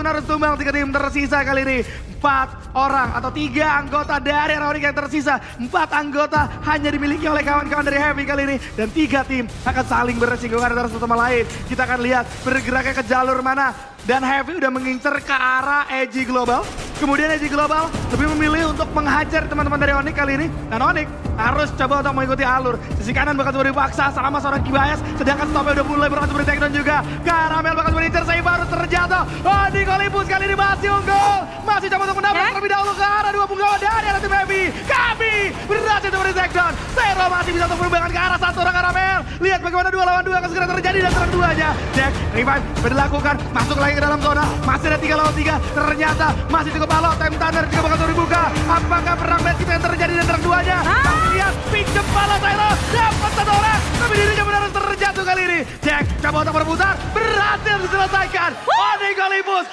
pun harus tumbang 3 tim tersisa kali ini. 4 orang atau 3 anggota dari Onyx yang tersisa. 4 anggota hanya dimiliki oleh kawan-kawan dari Heavy kali ini. Dan 3 tim akan saling bersinggungan antara satu sama lain. Kita akan lihat bergeraknya ke jalur mana. Dan Heavy udah mengincar ke arah Edgy Global. Kemudian Edgy Global lebih memilih untuk menghajar teman-teman dari Onyx kali ini. Dan Onyx harus coba untuk mengikuti alur. Sisi kanan bakal coba dipaksa sama seorang Kibayas. Sedangkan stopnya udah mulai berangkat seperti takedown juga. Karamel bakal coba diincar, saya baru terjatuh. Onyx Olympus kali ini masih unggul. Masih coba untuk mendapat terlebih dahulu ke arah 2 punggawa dari arah tim Heavy. Kami berhasil untuk takedown. Zero masih bisa untuk perubahan ke arah satu orang Karamel. Lihat bagaimana 2 lawan 2 akan segera terjadi dan serang 2 aja. Jack, revive dilakukan. Masuk lagi ke dalam zona. Masih ada 3 lawan 3. Ternyata masih cukup alot. Time Thunder juga bakal dibuka. Apakah perang bad kita yang terjadi dan serang 2 aja? Lihat, pinjam pala Tyler, dapat 1 orang, tapi dirinya benar terjatuh kali ini. Jack coba untuk berputar, berhasil diselesaikan. Onyx Olympus